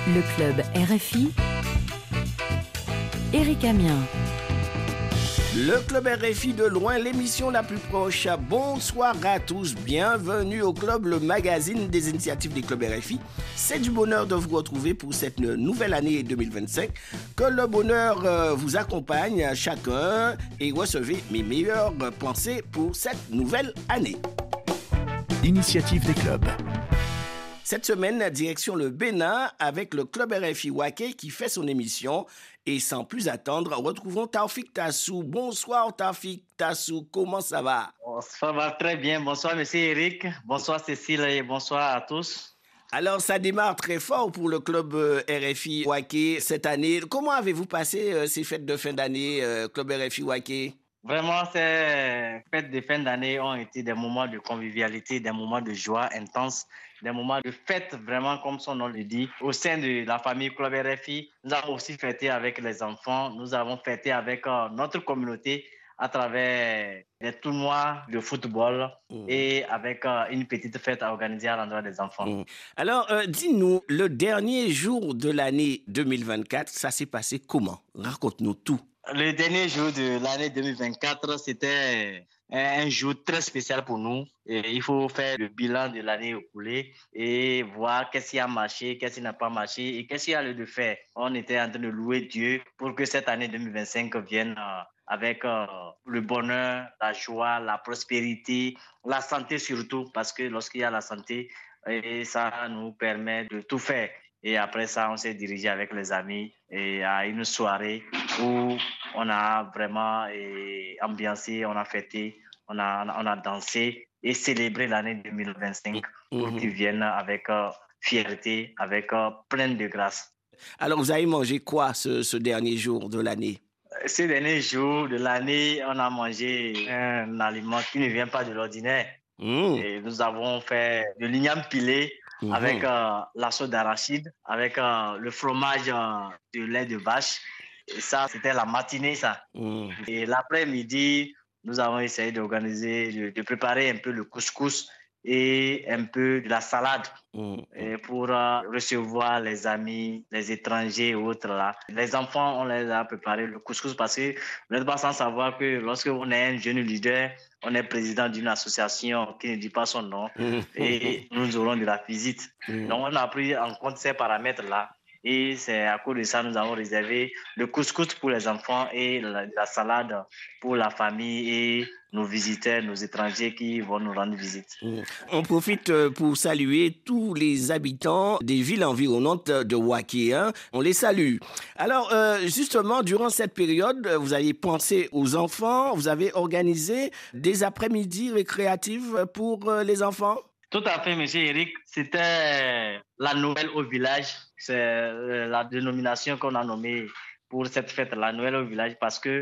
Le club RFI, Éric Amiens. Le club RFI de loin, l'émission la plus proche. Bonsoir à tous, bienvenue au club, le magazine des initiatives des clubs RFI. C'est du bonheur de vous retrouver pour cette nouvelle année 2025. Que le bonheur vous accompagne chacun et recevez mes meilleures pensées pour cette nouvelle année. Initiative des clubs. Cette semaine, direction le Bénin avec le club RFI Waké qui fait son émission. Et sans plus attendre, retrouvons Taoufik Tassou. Bonsoir Taoufik Tassou, comment ça va? Ça va très bien. Bonsoir monsieur Eric, bonsoir Cécile et bonsoir à tous. Alors ça démarre très fort pour le club RFI Waké cette année. Comment avez-vous passé ces fêtes de fin d'année, club RFI Waké? Vraiment, ces fêtes de fin d'année ont été des moments de convivialité, des moments de joie intense, des moments de fête, vraiment comme son nom le dit. Au sein de la famille Club RFI, nous avons aussi fêté avec les enfants, nous avons fêté avec notre communauté à travers des tournois de football et avec une petite fête organisée à l'endroit des enfants. Alors, dis-nous, le dernier jour de l'année 2024, ça s'est passé comment? Raconte-nous tout. Le dernier jour de l'année 2024, c'était un jour très spécial pour nous. Et il faut faire le bilan de l'année écoulée et voir qu'est-ce qui a marché, qu'est-ce qui n'a pas marché et qu'est-ce qu'il y a lieu de faire. On était en train de louer Dieu pour que cette année 2025 vienne avec le bonheur, la joie, la prospérité, la santé surtout, parce que lorsqu'il y a la santé, et ça nous permet de tout faire. Et après ça, on s'est dirigé avec les amis et à une soirée où on a vraiment ambiancé, on a fêté, on a dansé et célébré l'année 2025 pour qu'ils viennent avec fierté, avec plein de grâce. Alors, vous avez mangé quoi ce dernier jour de l'année? Ces derniers jours de l'année, on a mangé un aliment qui ne vient pas de l'ordinaire. Et nous avons fait de l'igname pilé avec la sauce d'arachide, avec le fromage de lait de vache. Et ça, c'était la matinée, ça. Et l'après-midi, nous avons essayé d'organiser, de préparer un peu le couscous et un peu de la salade et pour recevoir les amis, les étrangers et autres là. Les enfants, on les a préparé le couscous parce que vous n'êtes pas sans savoir que lorsque on est un jeune leader, on est président d'une association qui ne dit pas son nom et nous aurons de la visite. Donc on a pris en compte ces paramètres-là. Et c'est à cause de ça nous avons réservé le couscous pour les enfants et la salade pour la famille et nos visiteurs, nos étrangers qui vont nous rendre visite. On profite pour saluer tous les habitants des villes environnantes de Waké. On les salue. Alors, justement, durant cette période, vous avez pensé aux enfants, vous avez organisé des après-midi récréatives pour les enfants? Tout à fait, monsieur Eric. C'était la Noël au village. C'est la dénomination qu'on a nommée pour cette fête, la Noël au village, parce que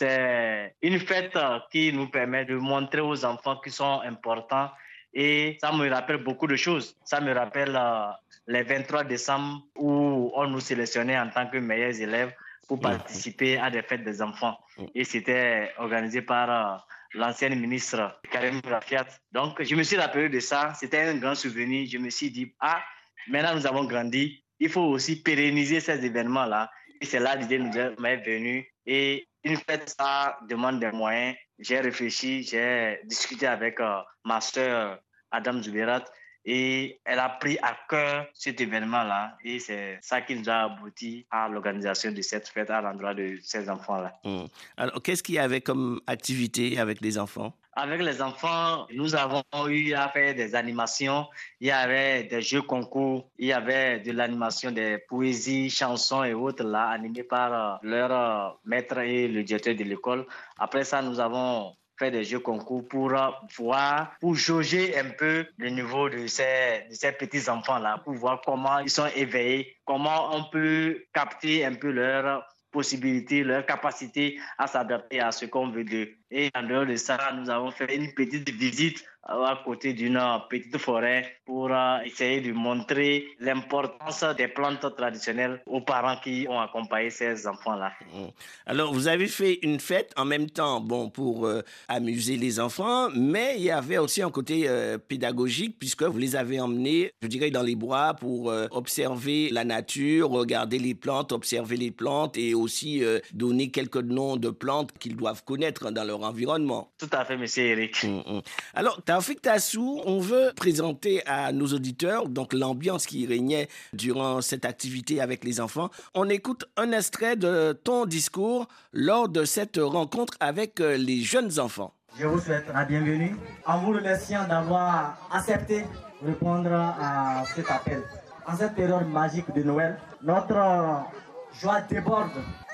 c'est une fête qui nous permet de montrer aux enfants qui sont importants. Et ça me rappelle beaucoup de choses. Ça me rappelle les 23 décembre où on nous sélectionnait en tant que meilleurs élèves pour participer à des fêtes des enfants. Et c'était organisé par l'ancienne ministre Karim Rafiat. Donc, je me suis rappelé de ça. C'était un grand souvenir. Je me suis dit, maintenant nous avons grandi. Il faut aussi pérenniser ces événements-là. Et c'est là l'idée nous est venue. Et une fête, ça demande des moyens. J'ai réfléchi, j'ai discuté avec ma sœur Adam Zoubirat. Et elle a pris à cœur cet événement-là. Et c'est ça qui nous a abouti à l'organisation de cette fête à l'endroit de ces enfants-là. Alors, qu'est-ce qu'il y avait comme activité avec les enfants? Avec les enfants, nous avons eu à faire des animations. Il y avait des jeux concours, il y avait de l'animation des poésies, chansons et autres là, animées par leur maître et le directeur de l'école. Après ça, nous avons fait des jeux concours pour voir, pour jauger un peu le niveau de ces petits enfants-là, pour voir comment ils sont éveillés, comment on peut capter un peu leur possibilités, leur capacité à s'adapter à ce qu'on veut d'eux. Et en dehors de ça, nous avons fait une petite visite à côté d'une petite forêt pour essayer de montrer l'importance des plantes traditionnelles aux parents qui ont accompagné ces enfants-là. Alors, vous avez fait une fête en même temps, bon, pour amuser les enfants, mais il y avait aussi un côté pédagogique puisque vous les avez emmenés, je dirais, dans les bois pour observer la nature, regarder les plantes, observer les plantes et aussi donner quelques noms de plantes qu'ils doivent connaître dans leur environnement. Tout à fait, monsieur Eric. Alors, Taoufik Tassou, on veut présenter à nos auditeurs donc l'ambiance qui régnait durant cette activité avec les enfants. On écoute un extrait de ton discours lors de cette rencontre avec les jeunes enfants. Je vous souhaite la bienvenue en vous remerciant d'avoir accepté de répondre à cet appel. En cette période magique de Noël, notre joie déborde.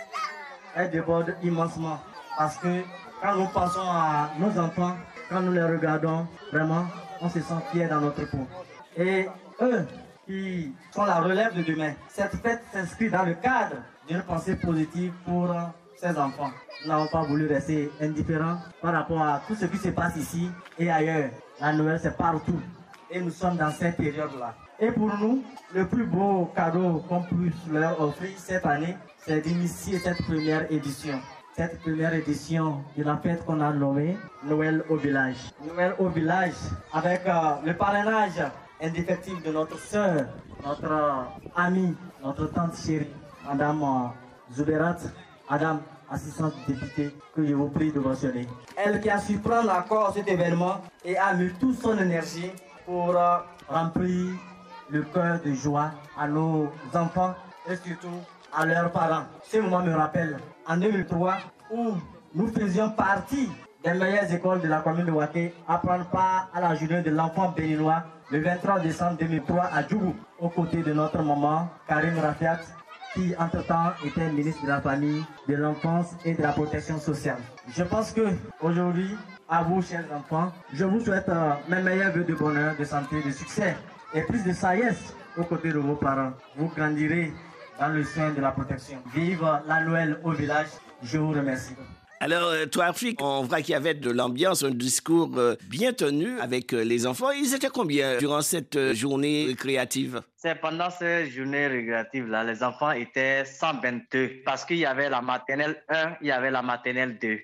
Elle déborde immensement parce que quand nous pensons à nos enfants, quand nous les regardons, vraiment, on se sent fiers dans notre peau. Et eux qui sont la relève de demain, cette fête s'inscrit dans le cadre d'une pensée positive pour ces enfants. Nous n'avons pas voulu rester indifférents par rapport à tout ce qui se passe ici et ailleurs. La Noël, c'est partout. Et nous sommes dans cette période-là. Et pour nous, le plus beau cadeau qu'on puisse leur offrir cette année, c'est d'initier cette première édition. Cette première édition de la fête qu'on a nommée Noël au village. Noël au village avec le parrainage indéfectible de notre sœur, notre amie, notre tante chérie, Madame Zouberat, Madame assistante députée, que je vous prie de mentionner. Elle qui a su prendre encore cet événement et a mis toute son énergie pour remplir le cœur de joie à nos enfants et surtout à leurs parents. Ce moment me rappelle en 2003 où nous faisions partie des meilleures écoles de la commune de Waké à prendre part à la journée de l'enfant béninois le 23 décembre 2003 à Djougou, aux côtés de notre maman Karim Rafiat, qui entre-temps était ministre de la Famille, de l'Enfance et de la Protection sociale. Je pense que aujourd'hui, à vous, chers enfants, je vous souhaite mes meilleurs vœux de bonheur, de santé, de succès et plus de sagesse aux côtés de vos parents. Vous grandirez dans le soin de la protection. Vive la Noël au village. Je vous remercie. Alors, toi, Afrique, on voit qu'il y avait de l'ambiance, un discours bien tenu avec les enfants. Ils étaient combien durant cette journée créative? C'est pendant ces journées récréatives-là, les enfants étaient 122 parce qu'il y avait la maternelle 1, il y avait la maternelle 2.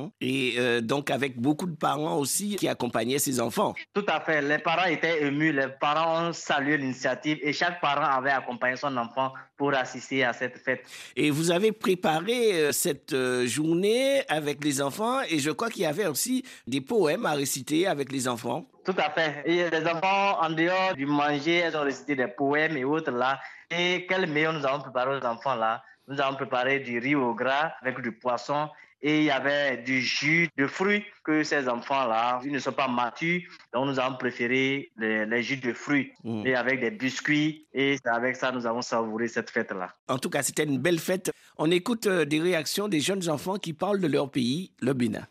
Et donc, avec beaucoup de parents aussi qui accompagnaient ces enfants. Tout à fait. Les parents étaient émus, les parents ont salué l'initiative et chaque parent avait accompagné son enfant pour assister à cette fête. Et vous avez préparé cette journée avec les enfants et je crois qu'il y avait aussi des poèmes à réciter avec les enfants. Tout à fait. Et les enfants, en dehors du manger, ils ont récité des poèmes et autres là. Et quel meilleur nous avons préparé aux enfants là? Nous avons préparé du riz au gras avec du poisson. Et il y avait du jus de fruits que ces enfants-là, ils ne sont pas matures. Donc, nous avons préféré les jus de fruits et avec des biscuits. Et avec ça, nous avons savouré cette fête-là. En tout cas, c'était une belle fête. On écoute des réactions des jeunes enfants qui parlent de leur pays, le Bénin.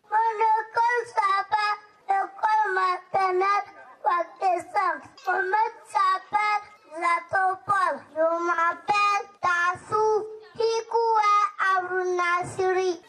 Mon s'appelle Zatopol. Je m'appelle Tassou Hikoue Arunasiri.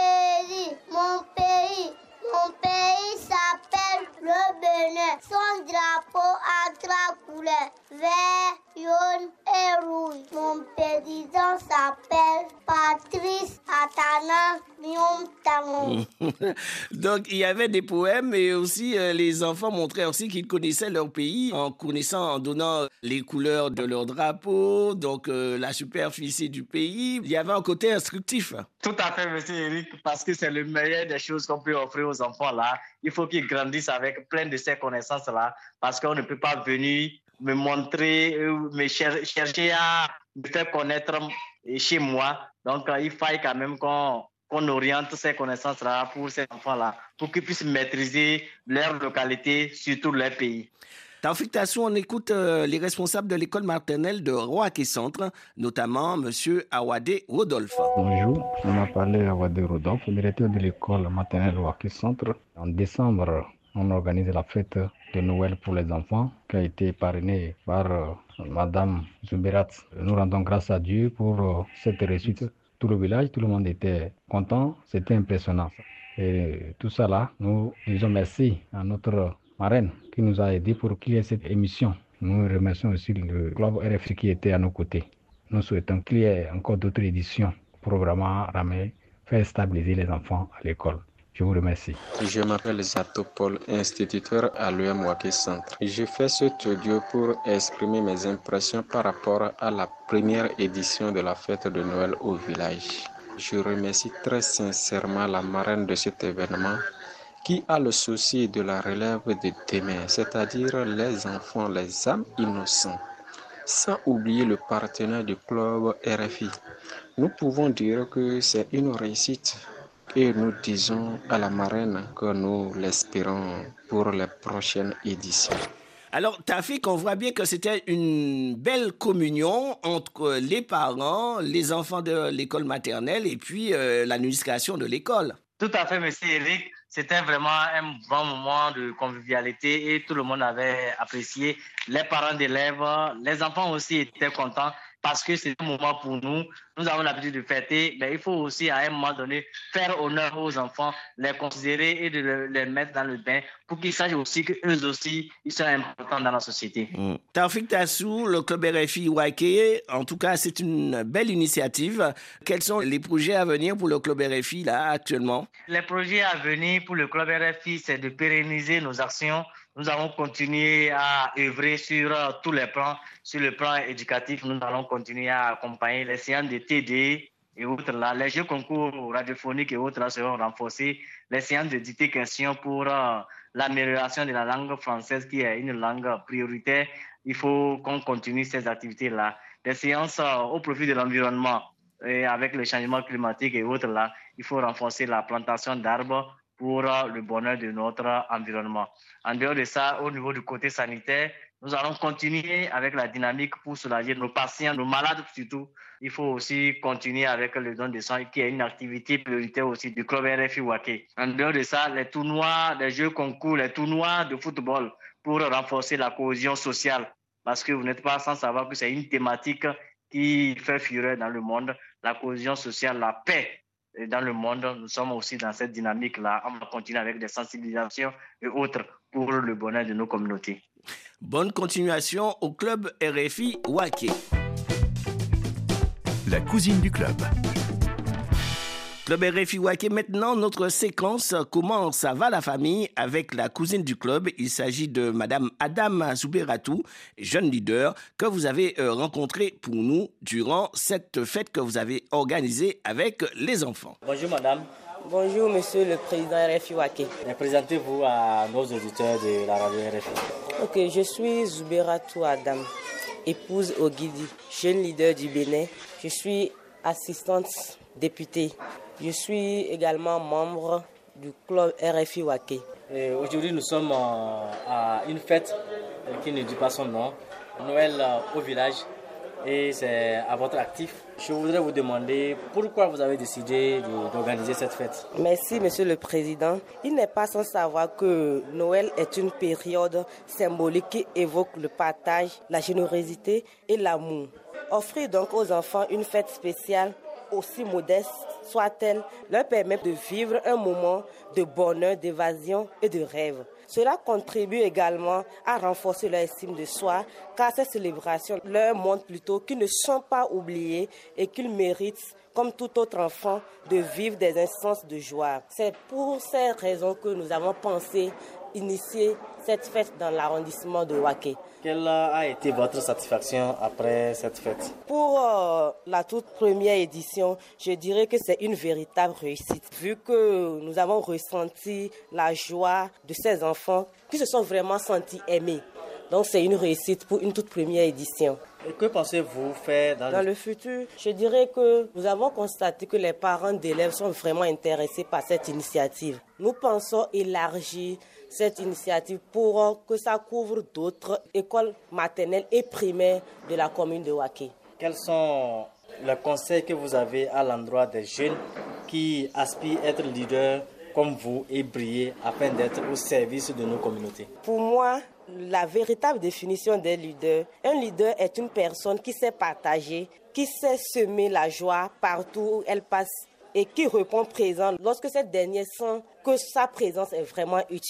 Mon pays s'appelle le Bénin. Son drapeau a trois couleurs, vert, jaune et rouge. Mon président s'appelle Patrice Atana Myom Tango. Donc, il y avait des poèmes et aussi les enfants montraient aussi qu'ils connaissaient leur pays en donnant les couleurs de leur drapeau, donc la superficie du pays. Il y avait un côté instructif. Tout à fait, monsieur Eric, parce que c'est le meilleur des choses qu'on peut offrir aux enfants là. Il faut qu'ils grandissent avec plein de ces connaissances là, parce qu'on ne peut pas venir me montrer, me chercher à me faire connaître chez moi. Donc, il faille quand même qu'on oriente ces connaissances-là pour ces enfants-là, pour qu'ils puissent maîtriser leur localité, surtout leur pays. Taoufik Tassou, on écoute les responsables de l'école maternelle de Roaké Centre, notamment M. Awade Rodolphe. Bonjour, je m'appelle Awade Rodolphe, directeur de l'école maternelle Roaké Centre. En décembre, on organise la fête de Noël pour les enfants qui a été parrainée par Madame Zouberat. Nous rendons grâce à Dieu pour cette réussite. Tout le village, tout le monde était content, c'était impressionnant. Et tout ça là, nous disons merci à notre marraine qui nous a aidés pour qu'il y ait cette émission. Nous remercions aussi le club RFI qui était à nos côtés. Nous souhaitons qu'il y ait encore d'autres éditions programmant Ramé, faire stabiliser les enfants à l'école. Je vous remercie. Je m'appelle Zato Paul, instituteur à l'UM Waké Centre. Je fais cet audio pour exprimer mes impressions par rapport à la première édition de la fête de Noël au village. Je remercie très sincèrement la marraine de cet événement qui a le souci de la relève de demain, c'est-à-dire les enfants, les âmes innocents, sans oublier le partenaire du club RFI. Nous pouvons dire que c'est une réussite et nous disons à la marraine que nous l'espérons pour les prochaines éditions. Alors, Tafik, on voit bien que c'était une belle communion entre les parents, les enfants de l'école maternelle et puis l'administration de l'école. Tout à fait, monsieur Eric. C'était vraiment un bon moment de convivialité et tout le monde avait apprécié. Les parents d'élèves, les enfants aussi étaient contents parce que c'est un moment pour nous. Nous avons l'habitude de fêter, mais il faut aussi à un moment donné faire honneur aux enfants, les considérer et de les mettre dans le bain pour qu'ils sachent aussi qu'eux aussi, ils sont importants dans la société. Tafik Tassou, le club RFI Waké, en tout cas, c'est une belle initiative. Quels sont les projets à venir pour le club RFI là actuellement? Les projets à venir pour le club RFI, c'est de pérenniser nos actions. Nous allons continuer à œuvrer sur tous les plans. Sur le plan éducatif, nous allons continuer à accompagner les séances de TD et autres là. Les jeux concours radiophoniques et autres là seront renforcés. Les séances de dictée question pour l'amélioration de la langue française qui est une langue prioritaire. Il faut qu'on continue ces activités-là. Les séances au profit de l'environnement et avec le changement climatique et autres là, il faut renforcer la plantation d'arbres pour le bonheur de notre environnement. En dehors de ça, au niveau du côté sanitaire, nous allons continuer avec la dynamique pour soulager nos patients, nos malades surtout. Il faut aussi continuer avec le don de sang qui est une activité prioritaire aussi du club RFI Waké. En dehors de ça, les tournois, les jeux concours, les tournois de football pour renforcer la cohésion sociale. Parce que vous n'êtes pas sans savoir que c'est une thématique qui fait fureur dans le monde, la cohésion sociale, la paix. Et dans le monde, nous sommes aussi dans cette dynamique-là. On va continuer avec des sensibilisations et autres pour le bonheur de nos communautés. Bonne continuation au club RFI Waké. La cousine du club. Club RFI Waké, maintenant notre séquence Comment ça va la famille avec la cousine du club. Il s'agit de Madame Adam Zouberatou, jeune leader que vous avez rencontré pour nous durant cette fête que vous avez organisée avec les enfants. Bonjour madame. Bonjour monsieur le président RFI Waké. Présentez-vous à nos auditeurs de la radio RFI. Ok, je suis Zouberatou Adam, épouse Ogidi, jeune leader du Bénin. Je suis assistante députée. Je suis également membre du club RFI Waké. Aujourd'hui, nous sommes à une fête qui ne dit pas son nom, Noël au village, et c'est à votre actif. Je voudrais vous demander pourquoi vous avez décidé d'organiser cette fête. Merci, Monsieur le Président. Il n'est pas sans savoir que Noël est une période symbolique qui évoque le partage, la générosité et l'amour. Offrir donc aux enfants une fête spéciale, aussi modeste soit-elle, leur permet de vivre un moment de bonheur, d'évasion et de rêve. Cela contribue également à renforcer leur estime de soi, car ces célébrations leur montrent plutôt qu'ils ne sont pas oubliés et qu'ils méritent, comme tout autre enfant, de vivre des instants de joie. C'est pour ces raisons que nous avons pensé initier cette fête dans l'arrondissement de Waké. Quelle a été votre satisfaction après cette fête? Pour la toute première édition, je dirais que c'est une véritable réussite, vu que nous avons ressenti la joie de ces enfants qui se sont vraiment sentis aimés. Donc c'est une réussite pour une toute première édition. Et que pensez-vous faire dans le futur? Je dirais que nous avons constaté que les parents d'élèves sont vraiment intéressés par cette initiative. Nous pensons élargir cette initiative pour que ça couvre d'autres écoles maternelles et primaires de la commune de Waké. Quels sont les conseils que vous avez à l'endroit des jeunes qui aspirent à être leaders comme vous et briller afin d'être au service de nos communautés? Pour moi, la véritable définition d'un leader est une personne qui sait partager, qui sait semer la joie partout où elle passe et qui répond présent lorsque cette dernière sent que sa présence est vraiment utile.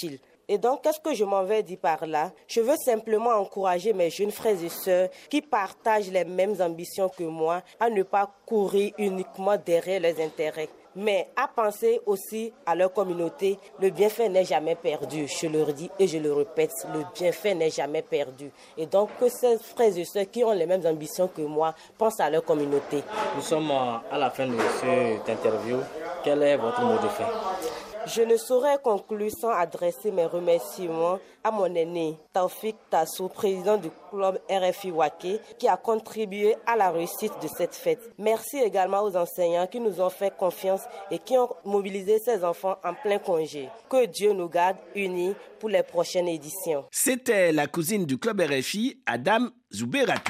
Et donc, qu'est-ce que je m'en vais dire par là? Je veux simplement encourager mes jeunes frères et sœurs qui partagent les mêmes ambitions que moi à ne pas courir uniquement derrière leurs intérêts, mais à penser aussi à leur communauté. Le bienfait n'est jamais perdu, je le redis et je le répète, le bienfait n'est jamais perdu. Et donc que ces frères et sœurs qui ont les mêmes ambitions que moi pensent à leur communauté. Nous sommes à la fin de cette interview. Quel est votre mot de fin? Je ne saurais conclure sans adresser mes remerciements à mon aîné, Taoufik Tassou, président du club RFI Waké, qui a contribué à la réussite de cette fête. Merci également aux enseignants qui nous ont fait confiance et qui ont mobilisé ces enfants en plein congé. Que Dieu nous garde unis pour les prochaines éditions. C'était la cousine du club RFI, Adam Zouberatou.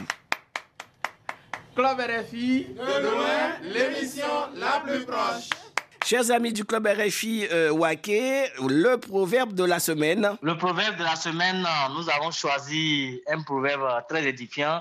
Club RFI, de loin, l'émission la plus proche. Chers amis du club RFI Waké, le proverbe de la semaine. Le proverbe de la semaine, nous avons choisi un proverbe très édifiant.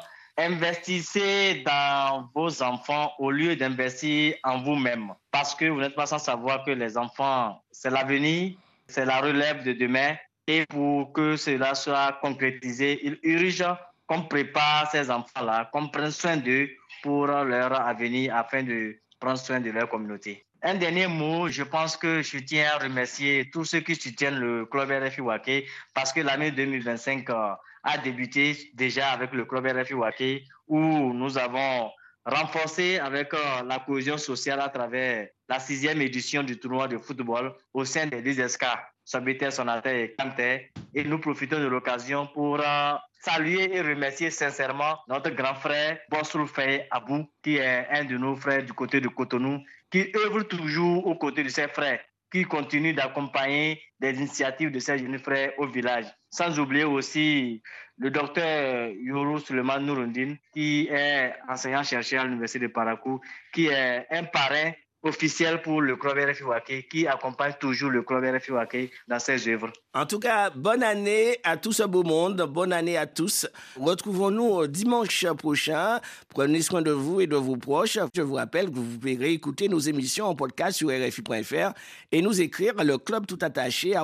Investissez dans vos enfants au lieu d'investir en vous-même. Parce que vous n'êtes pas sans savoir que les enfants, c'est l'avenir, c'est la relève de demain. Et pour que cela soit concrétisé, il urge qu'on prépare ces enfants-là, qu'on prenne soin d'eux pour leur avenir afin de prendre soin de leur communauté. Un dernier mot, je pense que je tiens à remercier tous ceux qui soutiennent le club RFI Waké parce que l'année 2025 a débuté déjà avec le club RFI Waké où nous avons renforcé avec la cohésion sociale à travers la 6e édition du tournoi de football au sein des 10 SK, Sobiter, Sonatel et Kanté. Et nous profitons de l'occasion pour saluer et remercier sincèrement notre grand frère Bosrou Faye Abou, qui est un de nos frères du côté de Cotonou, qui œuvre toujours aux côtés de ses frères, qui continue d'accompagner des initiatives de ses jeunes frères au village. Sans oublier aussi le docteur Yoro Suleiman Nourundine, qui est enseignant-chercheur à l'Université de Parakou, qui est un parrain officiel pour le club RFI Waké, qui accompagne toujours le club RFI Waké dans ses œuvres. En tout cas, bonne année à tout ce beau monde, bonne année à tous. Retrouvons-nous dimanche prochain. Prenez soin de vous et de vos proches. Je vous rappelle que vous pouvez réécouter nos émissions en podcast sur rfi.fr et nous écrire le club tout attaché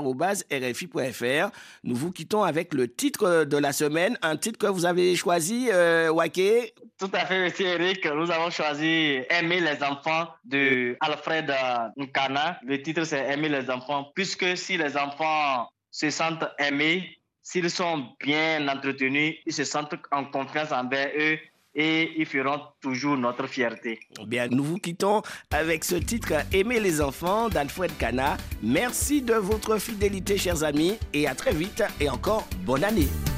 @rfi.fr. Nous vous quittons avec le titre de la semaine, un titre que vous avez choisi, Waké. Tout à fait, monsieur Eric. Nous avons choisi Aimer les enfants de Alfred Nkana. Le titre, c'est Aimer les enfants, puisque si les enfants se sentent aimés, s'ils sont bien entretenus, ils se sentent en confiance envers eux et ils feront toujours notre fierté. Bien, nous vous quittons avec ce titre Aimer les enfants d'Alfred Nkana. Merci de votre fidélité, chers amis, et à très vite et encore bonne année.